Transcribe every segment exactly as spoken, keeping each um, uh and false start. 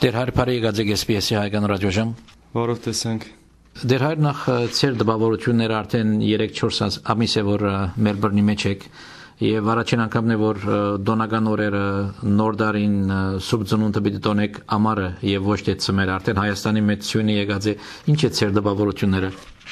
Դեր հայր բարի եկած եք S B S-ի հայկական ռադիոժամ։ Բարով տեսանք։ Դեր հայր նախ ծեր դպավորությունները արդեն երեք չորս ամիս է որ Մելբուրնի մեջ եք եւ առաջին անգամն է որ դոնական օրերը նոր տարին սուրբ ծնունդը պիտի տոնեք ամառը եւ ոչ թե ծմերը արդեն Հայաստանի մեջ սյունի եկած է ինչ է ծեր դպավորությունները։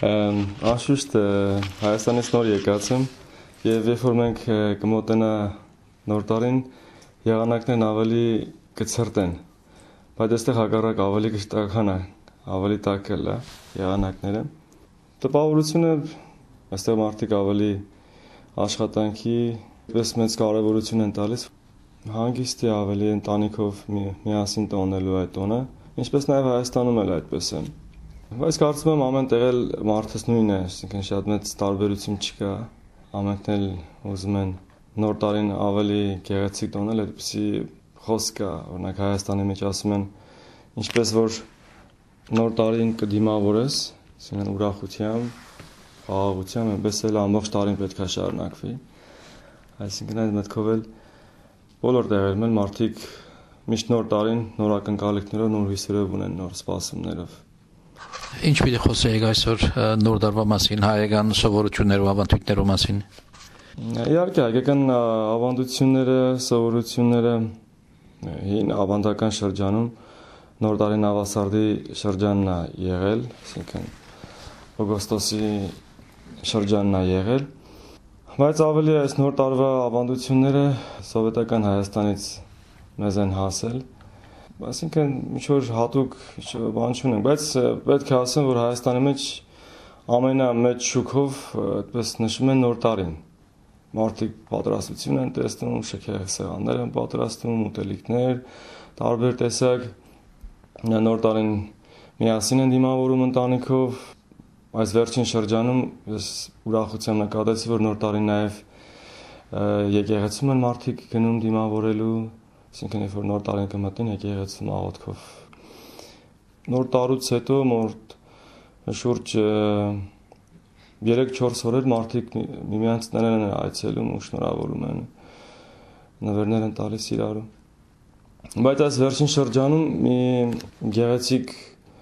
Անշուշտ Հայաստանից նոր եկած եմ եւ երբ որ մենք կմոտենա նոր տարին եղանակներն ավելի կցրտեն բայց այստեղ հակառակ ավելի կշտական է, ավելի տաքել է եղանակները։ Տպավորությունը այստեղ մարդիկ ավելի աշխատանքի պես մեծ կարևորություն են տալիս, հանգիստի ավելի ընտանիքով միասին տոնելու այդ տոնը, ինչպես նաև Հայաստանում էլ այդպես է։ Բայց կարծում եմ ամեն տեղ էլ մարդս նույնն է, այսինքն շատ մեծ տարբերություն չկա, ամենքն էլ ուզում են նոր տարին ավելի գեղեցիկ տոնել, այդպեսի խոսք կա, օրինակ Հայաստանի մեջ ասում են ինչպես որ նոր տարին կդիմավորես, այսինքն ուրախությամբ, խաղաղությամբ, այնպես էլ ամբողջ տարին պետք է շարունակվի։ Այսինքն այդ մտքով էլ բոլոր տեղերում էլ մարդիկ միշտ նոր տարին նոր ակնկալիքներով, նոր հույսերով ունեն, նոր սպասումներով։ Ինչ պիտի խոսեիք այսօր նոր տարվա մասին, հայկական սովորություններով, ավանդույթներով մասին։ Իհարկե, հայկական ավանդությունները, սովորությունները հին ավանդական շրջանում նոր տարին ավասարդի շրջանն է եղել, այսինքն օգոստոսի շրջանն է եղել, բայց ավելի այս նոր տարվա ավանդությունները սովետական Հայաստանից մեզ են հասել, այսինքն ինչ-որ հատուկ բան չունենք, բայց պետք է ասեմ, որ Հայաստանի մեջ ամենամեծ շուքով այդպես նշում են նոր տարին։ Մարդիկ պատրաստություն են տեսնում, շքեղ սեղաններ են պատրաստում, ուտելիքներ, տարբեր տեսակ նոր տարին միասին են դիմավորում ընտանիքով, այս վերջին շրջանում ես ուրախությամբ նկատեցի, որ նոր տարին նաև եկեղեցում են մարդիկ գնում դիմավորելու, այսինքն երբ որ նոր տարին կմտնեն եկեղեցում աղոթքով։ Նոր տարուց հետո մոտ շուրջ երեք չորս օրեր մարդիկ միմյանց տներն են այցելում ու շնորհավորում են, նվերներ են տալիս իրարու։ Բայց այս վերջին շրջանում մի գեղեցիկ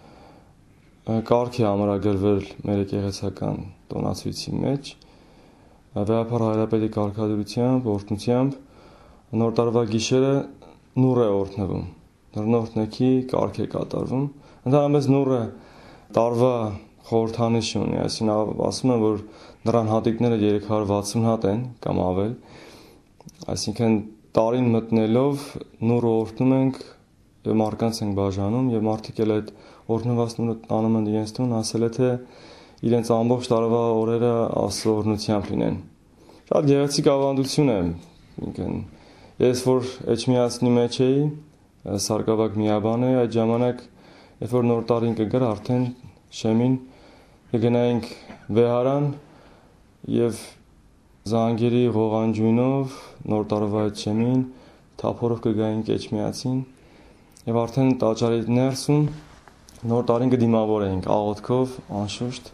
կարգ է ամրագրվել մեր եկեղեցական տոնացույցի մեջ, Վեհափառ Հայրապետի կարգադրությամբ, օրհնությամբ նոր տարվա գիշերը նուռ է օրհնվում, նռնորդ-նեքի կարգ է կատարվում, ընդհանրապես նուռը տարվա խորհրդանիշ ունի, այսինքն ասում են, որ նրան հատիկները երեք հարյուր վաթսուն հատ են կամ ավել, այսինքն տարին մտնելով նուռը օրհնում ենք եւ մարդկանց ենք բաժանում եւ մարդիկ էլ այդ օրհնված նուռը տանում են իրենց տուն, ասել է թե իրենց ամբողջ տարվա օրերը Աստծո օրհնությամբ լինեն։ Շատ գեղեցիկ ավանդություն է, այսինքն ես որ Էջմիածնի մեջ էի, Սարգսակ Միաբան էի, այդ ժամանակ երբ որ նոր տարին կգար արդեն շեմին կգնայինք վեհարան եւ զանգերի ղողանջույնով նոր տարվա այդ շեմին թափորով կգայինք Էջմիածին եւ արդեն տաճարի ներսում նոր տարին կդիմավորեինք աղոթքով անշուշտ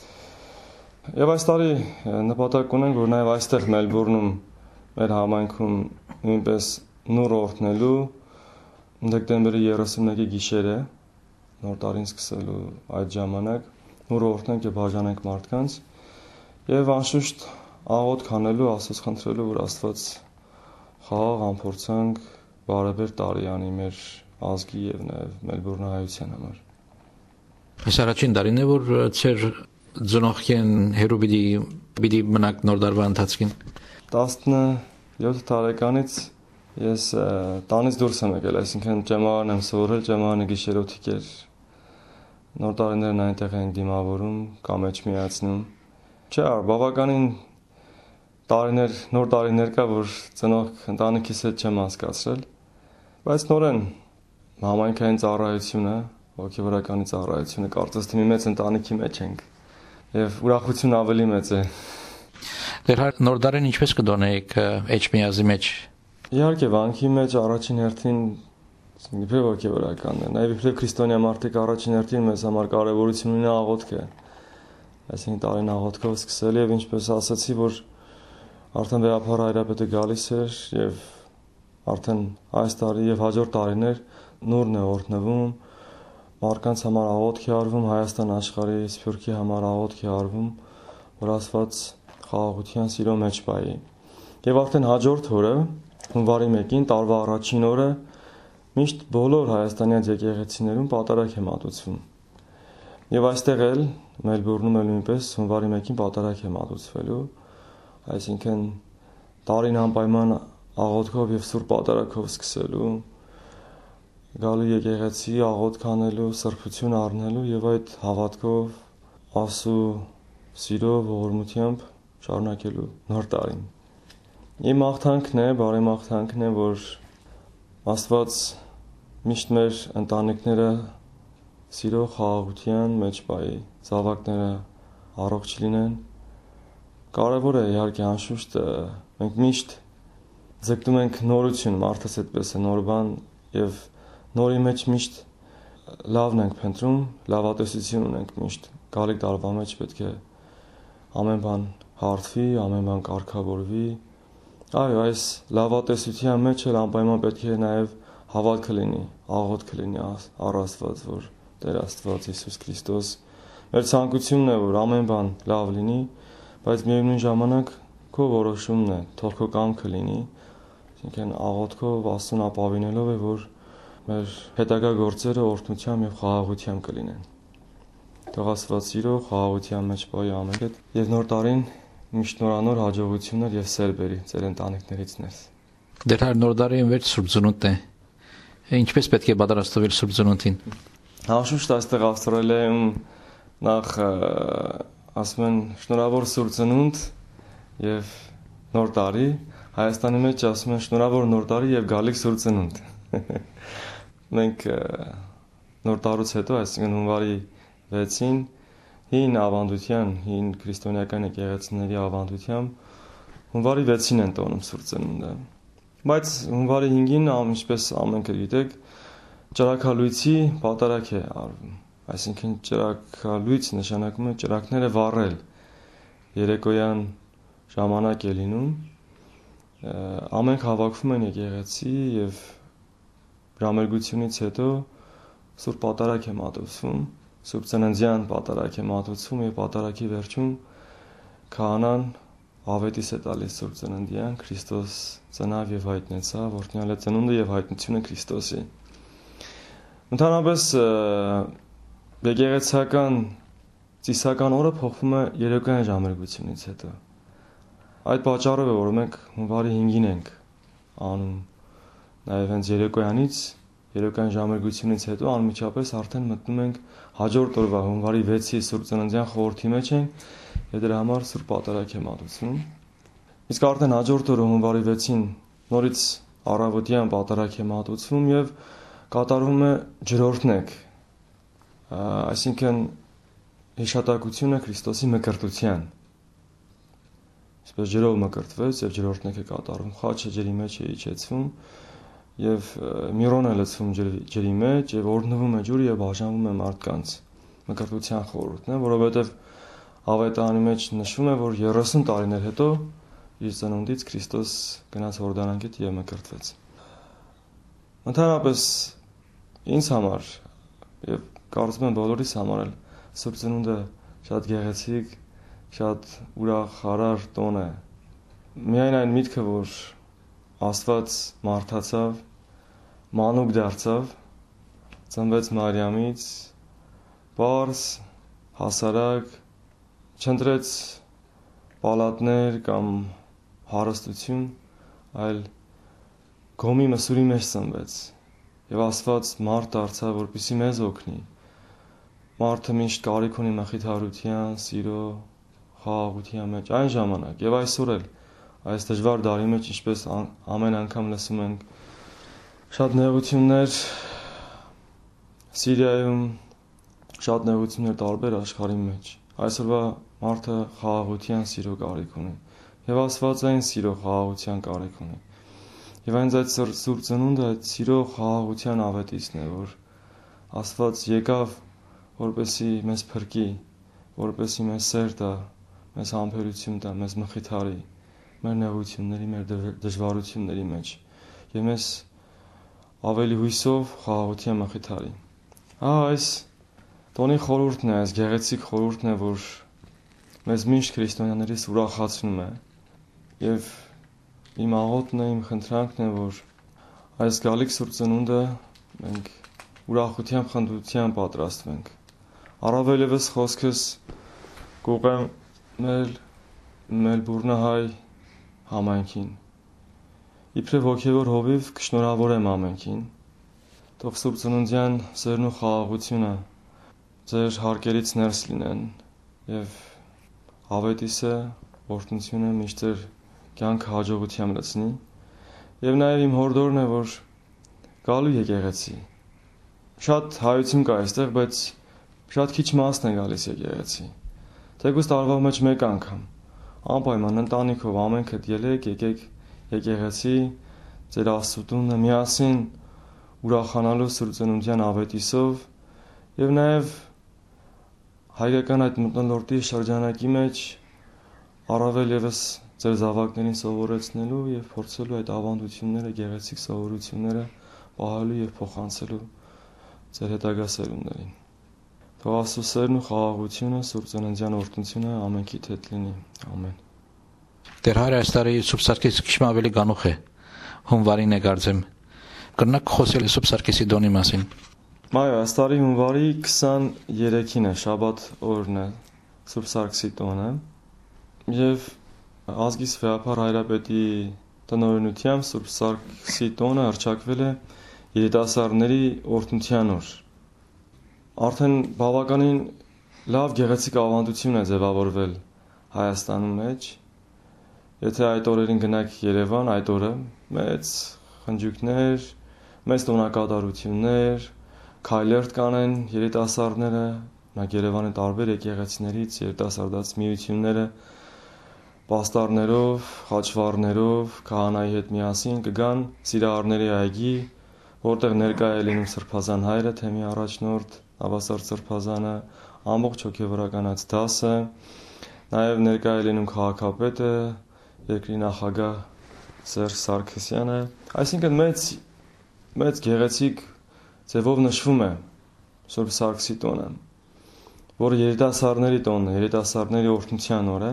եւ այս տարի նպատակ ունենք որ նաեւ այստեղ Մելբուրնում մեր համայնքում նույնպես նուռ օրհնելու դեկտեմբերի երեսունմեկի գիշերը նոր տարին սկսելու այդ ժամանակ նուռ օրհնենք եւ բաժանենք մարդկանց եւ անշուշտ աղոթք անելու, Աստծոց խնդրելու, որ Աստված խաղաղ ամփորձանք բարեբեր տարի անի մեր ազգի եւ նաեւ Մելբուրնահայության համար։ Այս առաջին տարին է որ ծեր ծնողքեն հերու պիտի պիտի մնաք նոր տարվա ընթացքին։ տասնյոթ տարեկանից ես տանից դուրս եմ եկել, այսինքն ճեմարան եմ սովորել, ճեմարանը գիշերով թիկեր նոր տարիներն այնտեղ ենք դիմավորում կամ Էջմիածնում։ Չէ, բավականին տարիներ, նոր տարիներ կա, որ ծնող ընտանիքիս հետ չեմ անցկացրել, բայց նորեն համայնքային ծառայությունը, հոգևորականի ծառայությունը կարծես թե մի մեծ ընտանիքի մեջ ենք եւ ուրախություն ավելի մեծ է։ Դեր նոր տարին ինչպես կդոնեիք Էջմիածնի մեջ։ Իհարկե, վանքի մեջ առաջին հերթին իբրև հոգևորականն է, նաև իբրև քրիստոնյա մարդիկ առաջին հերթին մեզ համար կարևորություն ունի աղոթքը։ Այսինքն տարին աղոթքով սկսել եւ ինչպես ասացի, որ արդեն Վեհափառ Հայրապետը գալիս էր եւ արդեն այս տարի եւ հաջորդ տարիներ նուրն է օրհնվում, մարդկանց համար աղոթք է արվում, Հայաստան աշխարհի Սփյուռքի համար աղոթք է արվում, որ Աստված խաղաղության սիրո մեջ բայի։ Եվ արդեն հաջորդ օրը, հունվարի մեկին, տարվա առաջին օրը, միշտ բոլոր հայաստանյան եկեղեցիներում պատարագ է մատուցվում։ Եվ այստեղ էլ Մելբուրնում էլ նույնպես հունվարի մեկին պատարագ է մատուցվելու, այսինքն տարին անպայման աղոթքով եւ սուրբ պատարագով սկսելու, գալու եկեղեցի աղոթք անելու, սրբություն առնելու եւ այդ հավատքով Աստծո սիրով, ողորմությամբ շարունակելու նոր տարին։ Իմ մաղթանքն է, բարի մաղթանքն է, որ Աստված միշտ մեր ընտանիքները սիրո խաղաղության մեջ բայի, զավակները առողջ լինեն։ Կարևոր է իհարկե անշուշտ մենք միշտ ձգտում ենք նորություն, մարդս այդպես է նոր բան եւ նորի մեջ միշտ լավն ենք փնտրում, լավատեսություն ունենք միշտ։ Գալիք տարվա մեջ պետք է ամեն բան հարթվի, ամեն բան կարգավորվի։ Այո, այս լավատեսության մեջ էլ անպայման պետք է նաեւ հավատքը լինի, աղոթքը լինի առ Աստված, որ Տեր Աստված Հիսուս Քրիստոս մեր ցանկությունն է, որ ամեն բան լավ լինի, բայց միևնույն ժամանակ քո որոշումն է, թող քո կամքը լինի, այսինքն աղոթքով Աստծուն ապավինելով է, որ մեր հետագա գործերը օրհնությամբ եւ խաղաղությամբ կլինեն։ Թող Աստված սիրո խաղաղության մեջ բայի ամեն հետ եւ նոր տարին միշտ նորանոր հաջողություններ եւ սեր բերի ձեր ընտանիքներից ներս։ Դեռ հայր նոր տարին վեր Սուրբ Ծնունդ է։ Ինչպես պետք է պատրաստվել Սուրբ Ծնունդին։ Անշուշտ այստեղ Ավստրալիայում նախ ասում են շնորհավոր Սուրբ Ծնունդ եւ նոր տարի, Հայաստանի մեջ ասում են շնորհավոր նոր տարի եւ գալիք Սուրբ Ծնունդ։ Մենք նոր տարուց հետո, այսինքն հունվարի վեցին, հին ավանդության, հին քրիստոնեական եկեղեցիների ավանդությամբ հունվարի վեցին են տոնում Սուրբ Ծնունդը։ Բայց հունվարի հինգին, ինչպես ամենքը գիտեք, ճրագալույցի պատարագ է արվում։ Այսինքն ճրագալույց նշանակում է ճրագները վառել։ Երեկոյան ժամանակ է լինում, ամենք հավաքվում են եկեղեցի եւ ժամերգությունից հետո Սուրբ պատարագ է մատուցվում, Սուրբ Ծննդյան պատարագ է մատուցվում եւ պատարագի վերջում քահանան ավետիս է տալիս Սուրբ Ծննդյան, Քրիստոս ծնավ եւ հայտնեցավ, օրհնյալ է ծնունդը եւ հայտնությունը Քրիստոսի։ Ընդհանրապես եկեղեցական ծիսական օրը փոխվում է երեկոյան ժամերգությունից հետո։ Այդ պատճառով է, որ մենք հունվարի հինգին ենք անում նաև հենց երեկոյանից, երեկոյան ժամերգությունից հետո անմիջապես արդեն մտնում ենք հաջորդ օրվա հունվարի վեցի Սուրբ Ծննդյան խորհրդի մեջ ենք եւ դրա համար Սուրբ պատարագ է մատուցվում։ Իսկ արդեն հաջորդ օրը հունվարի վեցին նորից առավոտյան պատարագ է մատուցվում եւ կատարվում է ջրօրհնեք, այսինքն հիշատակությունը Քրիստոսի մկրտության։ Այսպես ջրով մկրտվեց եւ ջրօրհնեք է կատարվում, խաչը ջրի մեջ է իջեցվում եւ միրոն է լցվում ջրի մեջ եւ օրհնվում է ջուրը եւ բաժանվում է մարդկանց մկրտության խորհուրդն է, որովհետեւ ավետարանի մեջ նշվում է, որ երեսուն տարիներ հետո իր ծնունդից Քրիստոս գնաց Հորդանան գետ եւ մկրտվեց։ Ընդհանրապես ինձ համար եւ կարծում եմ բոլորիս համար էլ Սուրբ Ծնունդը շատ գեղեցիկ, շատ ուրախ-հարար տոն է։ Միայն այն միտքը, որ Աստված մարդացավ, մանուկ դարձավ, ծնվեց Մարիամից, պարզ, հասարակ, չընտրեց պալատներ կամ հարստություն, այլ գոմի մսուրի մեջ ծնվեց։ Եվ Աստված մարդ դարձավ, որպեսզի մեզ օգնի։ Մարդը միշտ կարիք ունի մխիթարության, սիրո, խաղաղության մեջ այն ժամանակ եւ այսօր էլ այս դժվար դարի մեջ, ինչպես ամեն անգամ լսում ենք շատ նեղություններ Սիրիայում, շատ նեղություններ տարբեր աշխարհի մեջ։ Այսօրվա մարդը խաղաղության, սիրո կարիք ունի եւ Աստվածային սիրո, խաղաղության կարիք ունի։ Եվ այնց այդ Սուրբ Ծնունդը այդ սիրո խաղաղության ավետիցն է, որ Աստված եկավ, որպեսզի մեզ փրկի, որպեսզի մեզ սեր տա, մեզ համբերություն տա, մեզ մխիթարի մեր նեղությունների, մեր դժվարությունների մեջ եւ մեզ ավելի հույսով խաղաղության մխիթարի։ Ահա այս տոնի խորհուրդն է, այս գեղեցիկ խորհուրդն է, որ մեզ միշտ քրիստոնյաներիս ուրախացնում է, եւ իմ աղոթն է, իմ խնդրանքն է, որ այս գալիք Սուրբ Ծնունդը մենք ուրախությամբ, խնդրությամբ պատրաստվենք։ Առավել եւս խոսքս կուղեմ մեր Մելբուրնահայ համայնքին։ Իբրև հոգևոր հովիվ կշնորհավորեմ ամենքին։ Թող Սուրբ Ծնունդյան սերն ու խաղաղությունը ձեր հարկերից ներս լինեն եւ ավետիսը, օրհնությունը միշտ ձեր կյանքը հաջողությամբ լցնի։ Եվ նաեւ իմ հորդորն է, որ գալու եկեղեցի։ Շատ հայություն կա այստեղ, բայց շատ քիչ մասն է գալիս եկեղեցի։ Թեկուզ տարվա մեջ մեկ անգամ անպայման ընտանիքով ամենքդ ելեք, եկեք եկեղեցի, ձեր Աստծուտունը միասին ուրախանալու Սուրբ Ծնունդյան ավետիսով եւ նաեւ հայկական այդ մթնոլորտի շրջանակի մեջ առավել եւս ձեր զավակներին սովորեցնելու եւ փորձելու այդ ավանդությունները, գեղեցիկ սովորությունները պահելու եւ փոխանցելու ձեր հետագա սերունդներին։ Թող Աստծո սերն ու խաղաղությունը, Սուրբ Ծննդյան օրհնությունը ամենքիդ հետ լինի։ Ամեն։ Դեր հայր այս տարի Սուրբ Սարգիսը քիչ ավելի գանուխ է։ Հունվարին է գարձեմ։ Կրնակ խոսել Սուրբ Սարգիսի դոնի մասին։ Այո, այս տարի հունվարի քսաներեքին է, շաբաթ օրն է, Սուրբ Սարգսի տոնը։ Եվ ազգիս վեհափառ հայրապետի տնօրինությամբ Սուրբ Սարգսի տոնը հռչակվել է երիտասարդների օրհնության օր։ Արդեն բավականին լավ գեղեցիկ ավանդություն է ձևավորվել Հայաստանում մեջ։ Եթե այդ օրերին գնաք Երևան, այդ օրը մեծ խնջույքներ, մեծ տոնակատարություններ, քայլեր կանեն երիտասարդները, նայեք Երևանի տարբեր եկեղեցիներից երիտասարդաց միությունները պաստառներով, խաչվառներով, քահանայի հետ միասին կգան Սիրահարների այգի, որտեղ ներկա է լինում Սրբազան հայրը, թեմի առաջնորդ Ավասարդ Սրբազանը, ամբողջ հոգևորականաց դասը, նաև ներկա է լինում քաղաքապետը, երկրի նախագահ Սերժ Սարգսյանը, այսինքն մեծ մեծ գեղեցիկ ձևով նշվում է Սուրբ Սարգսի տոնը, որը երիտասարդների տոնն է, երիտասարդների օրհնության օր է,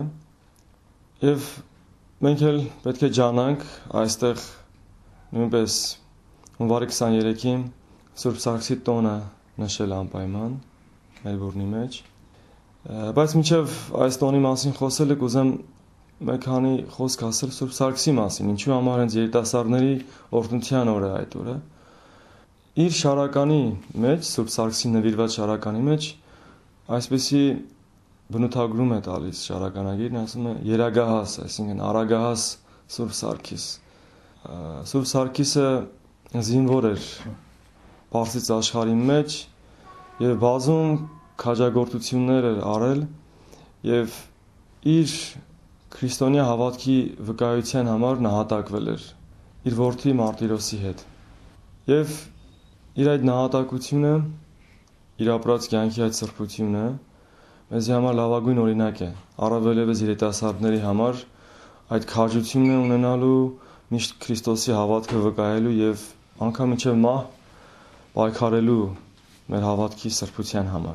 եւ մենք էլ պետք է ջանանք այստեղ նույնպես հունվարի քսաներեքին Սուրբ Սարգսի տոնը նշել անպայման Մելբուրնի մեջ, բայց մինչև այս տոնի մասին խոսելը կուզեմ մեկ քանի խոսք ասել Սուրբ Սարգսի մասին, ինչու համար հենց երիտասարդների օրհնության օրը այդ օրը։ Իր շարականի մեջ, Սուրբ Սարգսի նվիրված շարականի մեջ այսպեսի բնութագրում է տալիս շարականագիրն, ասում է երագահաս, այսինքն արագահաս Սուրբ Սարգիս։ Սուրբ Սարգիսը զինվոր էր Պարսից աշխարհի մեջ եւ բազում քաջագործություններ էր արել եւ իր քրիստոնյա հավատքի վկայության համար նահատակվել էր իր որդի Մարտիրոսի հետ։ Եվ իր այդ նահատակությունը, իր ապրած կյանքի այդ սրբությունը մեզի համար լավագույն օրինակ է, առավել եւս երիտասարդների համար այդ քաջությունը ունենալու, միշտ Քրիստոսի հավատքը վկայելու եւ անգամ մինչեւ մահ պայքարելու մեր հավատքի սրբության համար։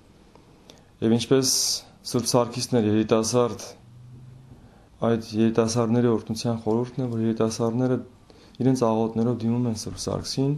Եվ ինչպես Սուրբ Սարգիսն էր երիտասարդ, այդ երիտասարդների օրհնության խորհուրդն է, որ երիտասարդները իրենց աղոթներով դիմում են Սուրբ Սարգսին,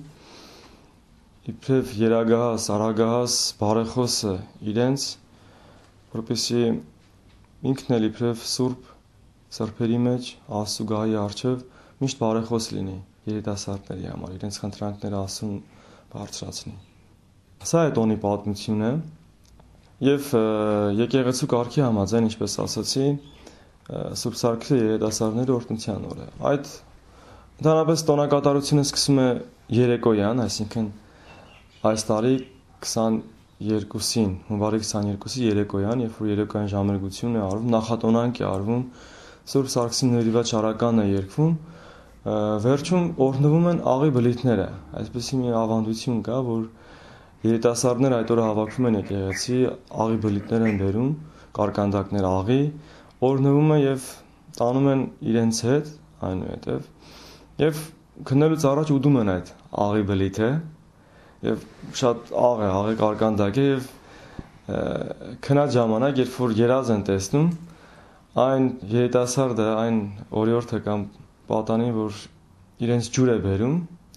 իբրև երագահաս, արագահաս բարեխոսը իրենց, որպեսզի ինքն էլ իբրև Սուրբ սրբերի մեջ Աստծո գահի առջև միշտ բարեխոս լինի երիտասարդների համար, իրենց խնդրանքները Աստծուն բարձրացնի։ Սա է տոնի պատմությունը եւ եկեղեցու կարգի համաձայն, ինչպես ասացի, Սուրբ Սարգսը երիտասարդների օրհնության օր է։ Այդ ընդհանրապես տոնակատարությունը սկսում է երեկոյան, այսինքն այս տարի քսաներկուսին, հունվարի քսաներկուսի երեկոյան, երբ որ երեկոյան ժամերգություն է արվում, նախատոնանք է արվում, Սուրբ Սարգսին նվիրված շարականն է երգվում, վերջում օրհնվում են աղի բլիթները։ Այսպեսի մի ավանդություն կա, որ երիտասարդները այդ օրը հավաքվում են եկեղեցի, աղի բլիթներ են բերում, կարկանդակներ աղի, օրհնվում են եւ տանում են իրենց հետ, այնուհետեւ եւ քննելուց առաջ ուտում են այդ աղի բլիթը եւ շատ աղ է, աղի կարկանդակ է եւ քնած ժամանակ երբ որ երազ են տեսնում այն երիտասարդը, այն օրիորդը կամ պատանին, որ իրենց ջուր է բերում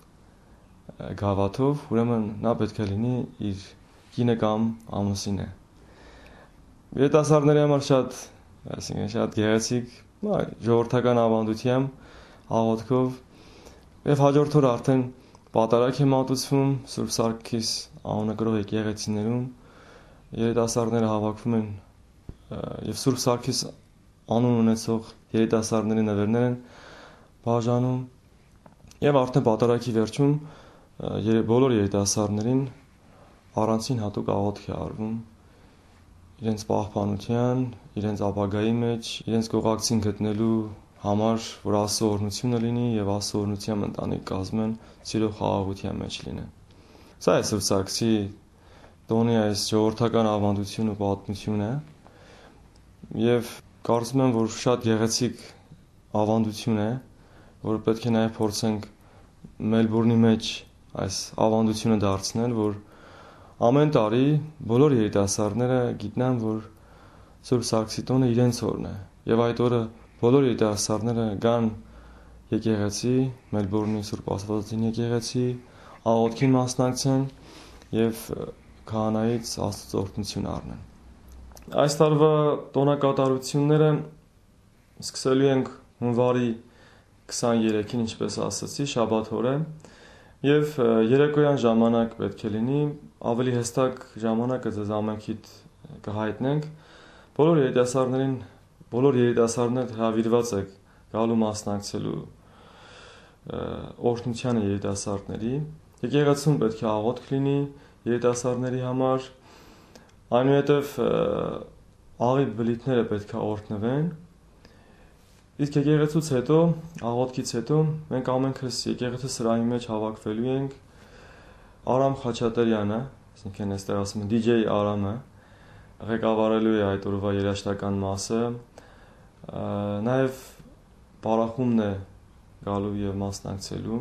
գավաթով, ուրեմն նա պետք է լինի իր կինը կամ ամուսինը։ Երիտասարդների համար շատ, այսինքն շատ գեղեցիկ, ժողովրդական ավանդությամբ աղոթքով եւ հաջորդ օրը արդեն պատարագ է մատուցվում Սուրբ Սարգիս անունը կրող եկեղեցիներում, երիտասարդները հավաքվում են եւ Սուրբ Սարգիս անուն ունեցող երիտասարդների նվերներ են բաժանում եւ արդեն պատարագի վերջում բոլոր երիտասարդներին առանցին հատուկ աղոթք է արվում իրենց պահպանության, իրենց ապագայի մեջ, իրենց կողակցին գտնելու համար, որ Աստծո օրհնությունը լինի եւ Աստծո օրհնությամբ ընտանիք կազմեն, սիրո խաղաղության մեջ լինեն։ Սա է Սուրբ Սարգսի տոնի այս ժողովրդական ավանդությունը, պատմությունը եւ կարծում եմ, որ շատ գեղեցիկ ավանդություն է, որ պետք է նաեւ փորձենք Մելբուրնի մեջ այս ավանդությունը դարձնել, որ ամեն տարի բոլոր երիտասարդները գիտնան, որ Սուրբ Սարգսի տոնը իրենց օրն է եւ այդ օրը բոլոր երիտասարդները գան եկեղեցի, Մելբուրնի Սուրբ Աստվածածին եկեղեցի, աղոթքին մասնակցեն եւ քահանայից Աստծո օրհնություն առնեն։ Այս տարվա տոնակատարությունները սկսելու ենք հունվարի քսաներեքին, ինչպես ասացի, շաբաթ օրը, եւ երեկոյան ժամանակ պետք է լինի, ավելի հստակ ժամանակը ձեզ ամենքիդ կհայտնենք։ Բոլոր երիտասարդներին, բոլոր երիտասարդները հրավիրված եք գալու մասնակցելու օրհնությանը երիտասարդների։ Եկեղեցում պետք է աղոթք լինի երիտասարդների համար, այնուհետև աղի բլիթները պետք է օրհնվեն։ Իսկ եկեղեցուց հետո, աղոթքից հետո մենք ամենքս եկեղեցի սրահի մեջ հավաքվելու ենք Արամ Խաչատրյանը, այսինքն այստեղ ասում են դի ջեյ Արամը, ղեկավարելու է այդ օրվա երաժշտական մասը, նաև բարախումն է գալու եւ մասնակցելու։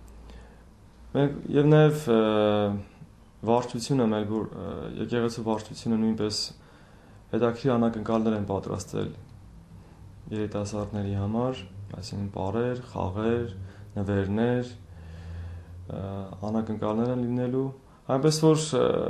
Մենք եւ նաև վարչությունը Մելբուր եկեղեցու վարչությունը նույնպես հետաքրքիր անակնկալներ են պատրաստել երիտասարդների համար, այսինքն պարեր, խաղեր, նվերներ, անակնկալներ են լինելու, այնպես որ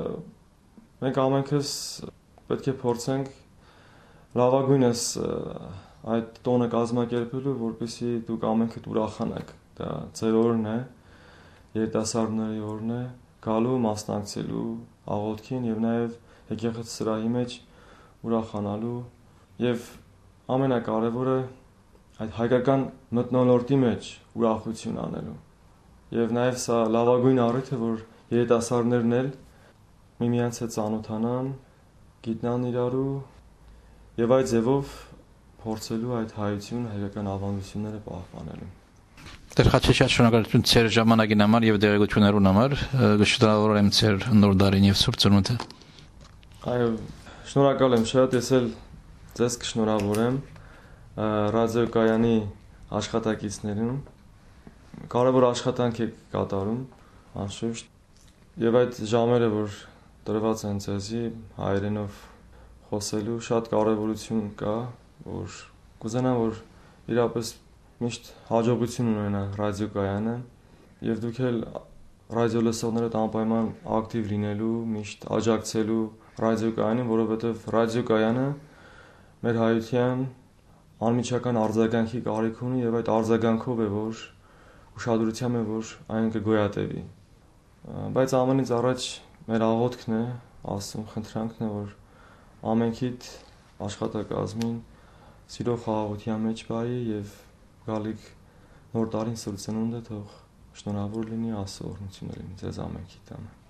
մենք ամենքս պետք է փորձենք լավագույնս այդ տոնը կազմակերպելու, որպեսզի դուք ամենքդ ուրախանաք։ Դա ձեր օրն է, երիտասարդների օրն է, գալու, մասնակցելու աղոթքին եւ նաեւ եկեղեցի սրահի մեջ ուրախանալու եւ ամենակարևորը այդ հայկական մթնոլորտի մեջ ուրախություն անելու։ Եվ նաև սա լավագույն առիթ է, որ երիտասարդներն էլ միմյանց հետ ծանոթանան, գիտնան իրարու եւ այդ ձևով փորձելու այդ հայություն, հայկական ավանդությունները պահպանելու։ Տեր Խաչատրյան, շնորհակալություն ձեր ժամանակին համար եւ դերակցություններուն համար։ Շնորհավորում եմ ձեր նոր տարին եւ Սուրբ Ծնունդը։ Այո, շնորհակալ եմ շատ, ես էլ ձեզ կշնորհավորեմ ռադիոկայանի աշխատակիցներին։ Կարևոր աշխատանք եք կատարում, անշուշտ, եւ այդ ժամերը, որ տրված են ձեզի հայերենով խոսելու, շատ կարևորություն կա, որ կուզենամ, որ իրապես միշտ հաջողություն ունենա ռադիոկայանը եւ դուք էլ ռադիո լսողներդ անպայման ակտիվ լինելու, միշտ աջակցելու ռադիոկայանին, որովհետեւ ռադիոկայանը մեր հայության անմիջական արձագանքի կարիք ունի եւ այդ արձագանքով է, որ ուշադրությամբ է, որ այն կգոյատևի։ Բայց ամենից առաջ մեր աղոթքն է, Աստծուն խնդրանքն է, որ ամենքիդ աշխատակազմին սիրո խաղաղության մեջ բարի եւ գալիք նոր տարին Սուրբ Ծնունդը թող շնորհավոր լինի, Աստծո օրհնությունը լինի ձեզ ամենքիդ։